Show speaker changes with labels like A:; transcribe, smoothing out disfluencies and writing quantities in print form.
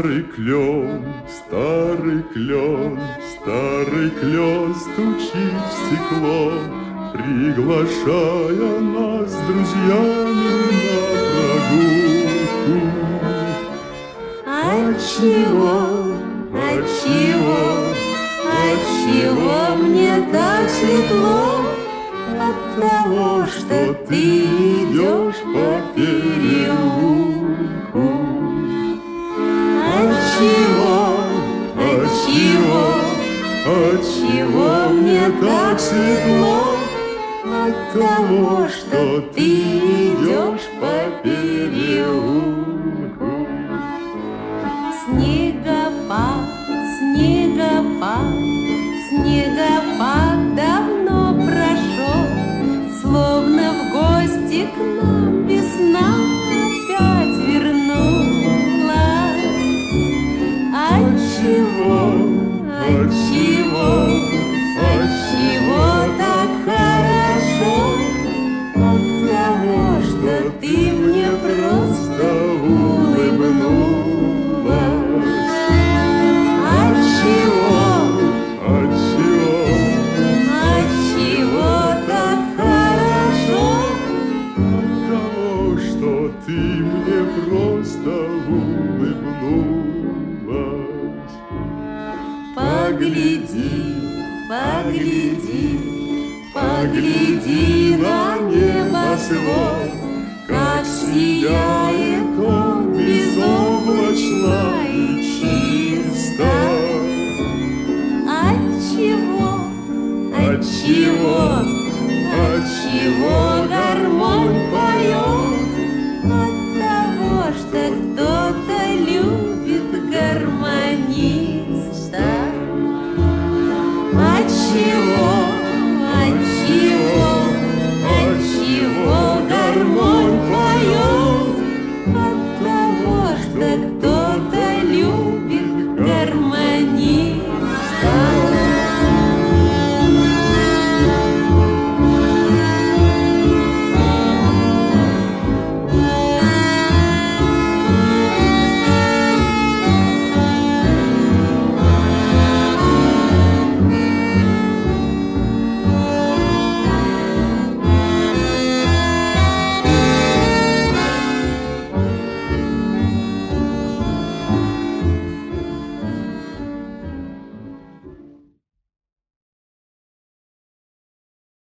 A: старый клен, старый клен стучит в стекло, приглашая нас с друзьями на прогулку.
B: Отчего, отчего, отчего мне так светло? От того, что ты идешь по переулку. Отчего, отчего, отчего мне так светло? От того, что ты идешь по переулку. Снегопад, снегопад, снегопад давно прошел, словно в гости к нам весна опять вернулась. Отчего, отчего, отчего так хорошо? От того, что ты мне просто улыбнулась. Отчего,
A: Отчего,
B: отчего так хорошо?
A: от того, что ты мне просто улыбнулась.
B: Погляди, погляди, погляди на небосвод, как сияет он безоблачно и чисто. Отчего, отчего, отчего гармонь поет? От того, что